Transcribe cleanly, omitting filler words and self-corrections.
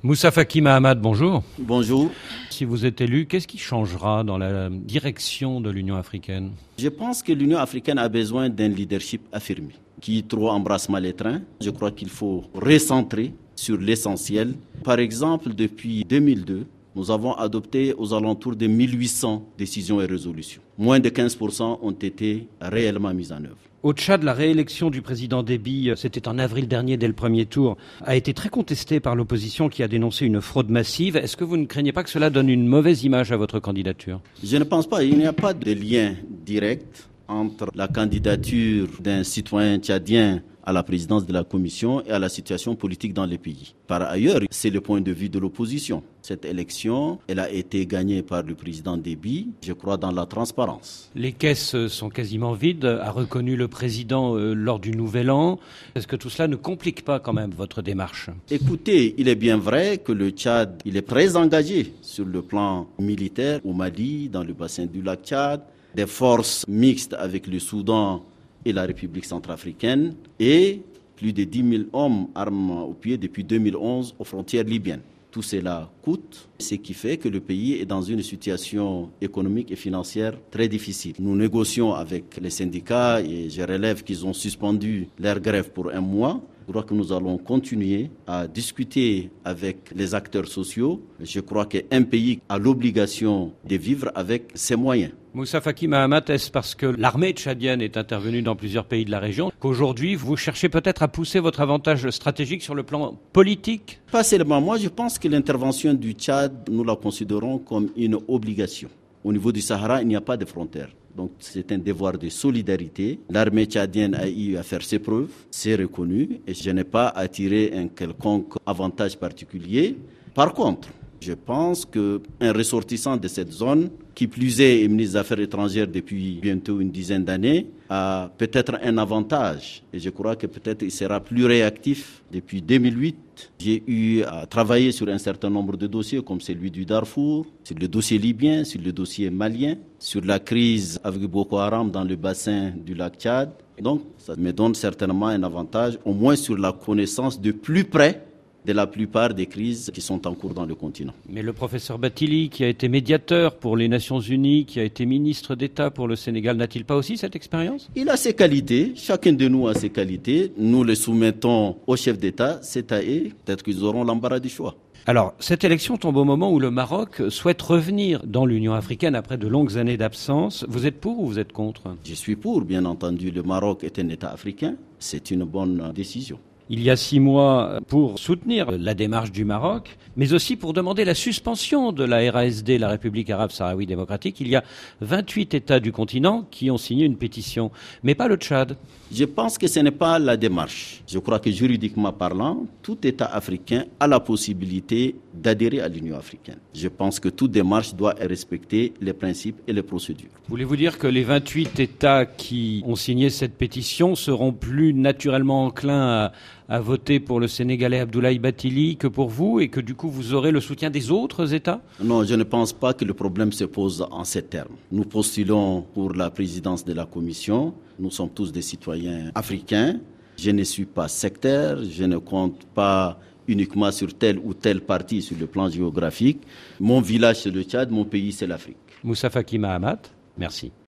Moussa Faki Mahamat, bonjour. Bonjour. Si vous êtes élu, qu'est-ce qui changera dans la direction de l'Union africaine? Je pense que l'Union africaine a besoin d'un leadership affirmé. Qui trop embrasse mal les trains. Je crois qu'il faut recentrer sur l'essentiel. Par exemple, depuis 2002, nous avons adopté aux alentours de 1800 décisions et résolutions. Moins de 15% ont été réellement mises en œuvre. Au Tchad, la réélection du président Déby, c'était en avril dernier dès le premier tour, a été très contestée par l'opposition qui a dénoncé une fraude massive. Est-ce que vous ne craignez pas que cela donne une mauvaise image à votre candidature? Je ne pense pas. Il n'y a pas de lien direct entre la candidature d'un citoyen tchadien à la présidence de la Commission et à la situation politique dans le pays. Par ailleurs, c'est le point de vue de l'opposition. Cette élection, elle a été gagnée par le président Déby, je crois, dans la transparence. Les caisses sont quasiment vides, a reconnu le président lors du Nouvel An. Est-ce que tout cela ne complique pas quand même votre démarche? Écoutez, il est bien vrai que le Tchad, il est très engagé sur le plan militaire au Mali, dans le bassin du lac Tchad, des forces mixtes avec le Soudan et la République centrafricaine, et plus de 10 000 hommes armes au pied depuis 2011 aux frontières libyennes. Tout cela coûte, ce qui fait que le pays est dans une situation économique et financière très difficile. Nous négocions avec les syndicats et je relève qu'ils ont suspendu leur grève pour un mois. Je crois que nous allons continuer à discuter avec les acteurs sociaux. Je crois qu'un pays a l'obligation de vivre avec ses moyens. Moussa Faki Mahamat, est-ce parce que l'armée tchadienne est intervenue dans plusieurs pays de la région qu'aujourd'hui vous cherchez peut-être à pousser votre avantage stratégique sur le plan politique? Pas seulement. Moi, je pense que l'intervention du Tchad, nous la considérons comme une obligation. Au niveau du Sahara, il n'y a pas de frontières. Donc c'est un devoir de solidarité. L'armée tchadienne a eu à faire ses preuves, c'est reconnu, et je n'ai pas à tirer un quelconque avantage particulier. Par contre, je pense qu'un ressortissant de cette zone, qui plus est ministre des Affaires étrangères depuis bientôt une dizaine d'années, a peut-être un avantage. Et je crois que peut-être il sera plus réactif. Depuis 2008, j'ai eu à travailler sur un certain nombre de dossiers, comme celui du Darfour, sur le dossier libyen, sur le dossier malien, sur la crise avec Boko Haram dans le bassin du lac Tchad. Donc, ça me donne certainement un avantage, au moins sur la connaissance de plus près de la plupart des crises qui sont en cours dans le continent. Mais le professeur Bathily, qui a été médiateur pour les Nations Unies, qui a été ministre d'État pour le Sénégal, n'a-t-il pas aussi cette expérience? Il a ses qualités, chacun de nous a ses qualités. Nous les soumettons au chef d'État, c'est à eux. Peut-être qu'ils auront l'embarras du choix. Alors, cette élection tombe au moment où le Maroc souhaite revenir dans l'Union africaine après de longues années d'absence. Vous êtes pour ou vous êtes contre? Je suis pour, bien entendu. Le Maroc est un État africain. C'est une bonne décision. Il y a 6 mois pour soutenir la démarche du Maroc, mais aussi pour demander la suspension de la RASD, la République arabe sahraoui démocratique. Il y a 28 États du continent qui ont signé une pétition, mais pas le Tchad. Je pense que ce n'est pas la démarche. Je crois que juridiquement parlant, tout État africain a la possibilité d'adhérer à l'Union africaine. Je pense que toute démarche doit respecter les principes et les procédures. Voulez-vous dire que les 28 États qui ont signé cette pétition seront plus naturellement enclins à voter pour le Sénégalais Abdoulaye Bathily que pour vous, et que du coup vous aurez le soutien des autres États? Non, je ne pense pas que le problème se pose en ces termes. Nous postulons pour la présidence de la Commission. Nous sommes tous des citoyens africains. Je ne suis pas sectaire, je ne compte pas uniquement sur tel ou tel parti sur le plan géographique. Mon village c'est le Tchad, mon pays c'est l'Afrique. Moussa Faki Mahamat, merci.